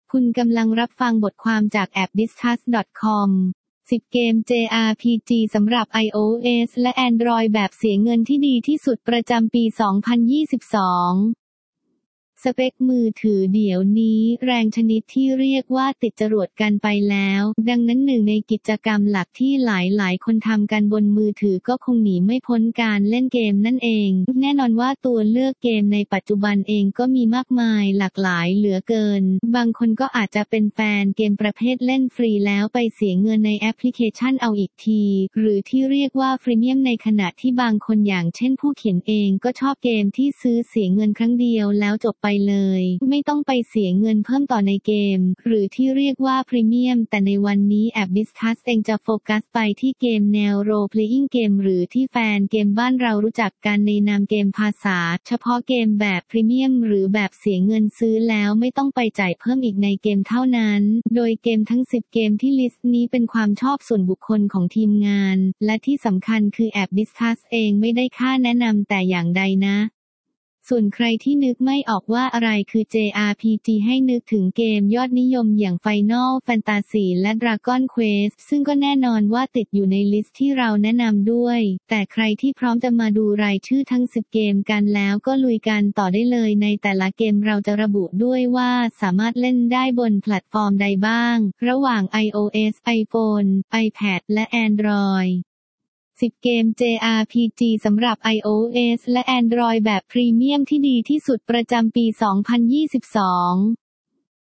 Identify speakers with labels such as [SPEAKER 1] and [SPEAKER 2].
[SPEAKER 1] คุณกำลังรับฟังบทความจากแอป discuss.com 10 เกม JRPG สำหรับ iOS และ Android แบบเสียเงินที่ดีที่สุดประจำปี 2022 สเปคมือถือเดี๋ยวนี้แรงชนิดที่เรียกว่าติดจรวดกันไปแล้วดังนั้นหนึ่งในกิจกรรมหลักที่หลายคนทำกันบนมือถือก็คงหนีไม่พ้นการเล่นเกมนั่นเองแน่นอนว่าตัวเลือกเกมในปัจจุบันเองก็มีมากมายหลากหลายเหลือเกินบางคนก็อาจจะเป็นแฟนเกมประเภทเล่นฟรีแล้วไปเสียเงินในแอปพลิเคชันเอาอีกทีหรือที่เรียกว่าฟรีเมียมในขณะที่บางคนอย่างเช่นผู้เขียนเองก็ชอบเกมที่ซื้อเสียเงินครั้งเดียวแล้วจบไปเลยไม่ต้องไปเสียเงินเพิ่มต่อในเกมหรือที่เรียกว่าพรีเมียมแต่ในวันนี้แอป Discuss เองจะโฟกัสไปที่เกมแนว Role Playing Game หรือที่แฟนเกมบ้านเรารู้จักกันในนามเกมภาษาเฉพาะเกมแบบพรีเมียมหรือแบบเสียเงินซื้อแล้วไม่ต้องไปจ่ายเพิ่มอีกในเกมเท่านั้นโดยเกมทั้ง10เกมที่ลิสต์นี้เป็นความชอบส่วนบุคคลของทีมงานและที่สำคัญคือแอป Discuss เองไม่ได้ค่าแนะนำแต่อย่างใดนะส่วนใครที่นึกไม่ออกว่าอะไรคือ JRPG ให้นึกถึงเกมยอดนิยมอย่าง Final Fantasy และ Dragon Quest ซึ่งก็แน่นอนว่าติดอยู่ในลิสต์ที่เราแนะนำด้วยแต่ใครที่พร้อมจะมาดูรายชื่อทั้ง10เกมกันแล้วก็ลุยกันต่อได้เลยในแต่ละเกมเราจะระบุด้วยว่าสามารถเล่นได้บนแพลตฟอร์มใดบ้างระหว่าง iOS iPhone iPad และ Android10 เกม JRPG สำหรับ iOS และ Android แบบพรีเมียมที่ดีที่สุดประจำปี 2022